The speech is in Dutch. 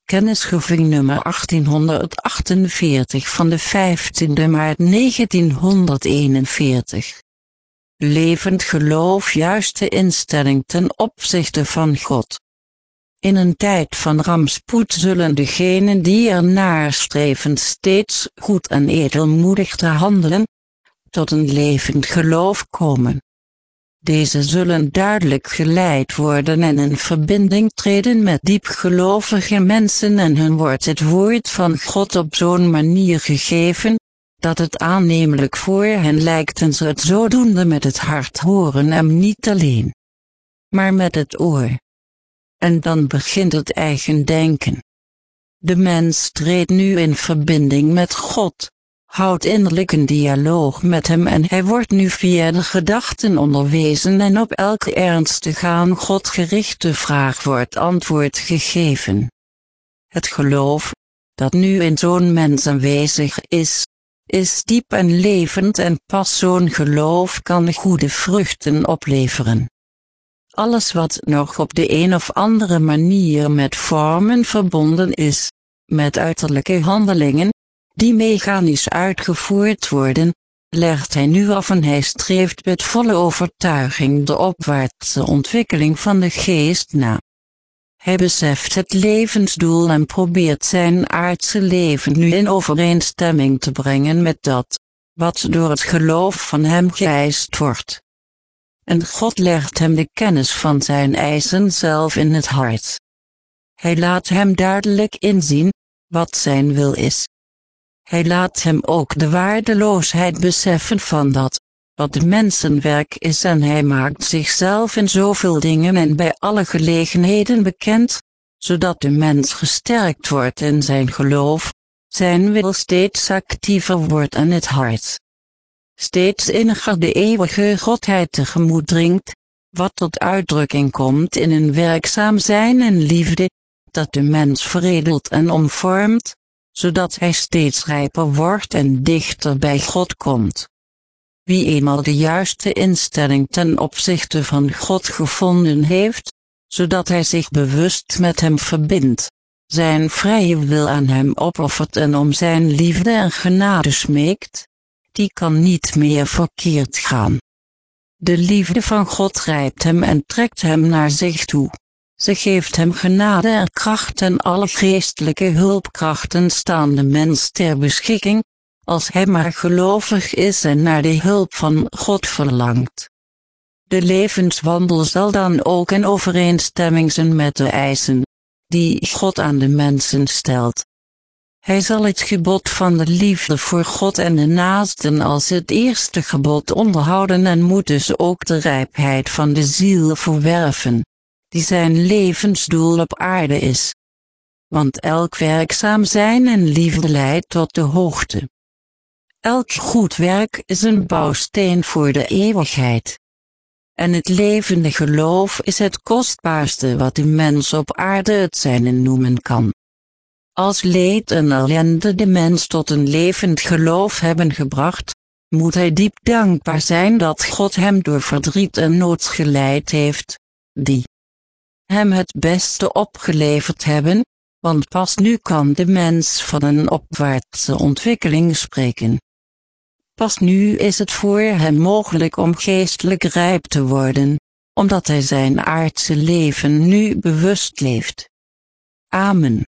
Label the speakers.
Speaker 1: Kennisgeving nummer 1848 van de 15e maart 1941. Levend geloof, juiste instelling ten opzichte van God. In een tijd van rampspoed zullen degenen die er naar streven steeds goed en edelmoedig te handelen, tot een levend geloof komen. Deze zullen duidelijk geleid worden en in verbinding treden met diepgelovige mensen en hun wordt het woord van God op zo'n manier gegeven, dat het aannemelijk voor hen lijkt en ze het zodoende met het hart horen en niet alleen, maar met het oor. En dan begint het eigen denken. De mens treedt nu in verbinding met God, houdt innerlijk een dialoog met hem en hij wordt nu via de gedachten onderwezen en op elke ernstig aan God gerichte vraag wordt antwoord gegeven. Het geloof, dat nu in zo'n mens aanwezig is diep en levend en pas zo'n geloof kan goede vruchten opleveren. Alles wat nog op de een of andere manier met vormen verbonden is, met uiterlijke handelingen, die mechanisch uitgevoerd worden, legt hij nu af en hij streeft met volle overtuiging de opwaartse ontwikkeling van de geest na. Hij beseft het levensdoel en probeert zijn aardse leven nu in overeenstemming te brengen met dat, wat door het geloof van hem geëist wordt. En God legt hem de kennis van zijn eisen zelf in het hart. Hij laat hem duidelijk inzien, wat zijn wil is. Hij laat hem ook de waardeloosheid beseffen van dat, wat de mensenwerk is en hij maakt zichzelf in zoveel dingen en bij alle gelegenheden bekend, zodat de mens gesterkt wordt in zijn geloof, zijn wil steeds actiever wordt en het hart steeds inniger de eeuwige Godheid tegemoet dringt, wat tot uitdrukking komt in een werkzaam zijn en liefde, dat de mens veredelt en omvormt, zodat hij steeds rijper wordt en dichter bij God komt. Wie eenmaal de juiste instelling ten opzichte van God gevonden heeft, zodat hij zich bewust met hem verbindt, zijn vrije wil aan hem opoffert en om zijn liefde en genade smeekt, die kan niet meer verkeerd gaan. De liefde van God grijpt hem en trekt hem naar zich toe. Ze geeft hem genade en kracht en alle geestelijke hulpkrachten staan de mens ter beschikking, als hij maar gelovig is en naar de hulp van God verlangt. De levenswandel zal dan ook in overeenstemming zijn met de eisen, die God aan de mensen stelt. Hij zal het gebod van de liefde voor God en de naasten als het eerste gebod onderhouden en moet dus ook de rijpheid van de ziel verwerven, die zijn levensdoel op aarde is. Want elk werkzaam zijn en liefde leidt tot de hoogte. Elk goed werk is een bouwsteen voor de eeuwigheid. En het levende geloof is het kostbaarste wat de mens op aarde het zijne noemen kan. Als leed en ellende de mens tot een levend geloof hebben gebracht, moet hij diep dankbaar zijn dat God hem door verdriet en nood geleid heeft, die hem het beste opgeleverd hebben, want pas nu kan de mens van een opwaartse ontwikkeling spreken. Pas nu is het voor hem mogelijk om geestelijk rijp te worden, omdat hij zijn aardse leven nu bewust leeft. Amen.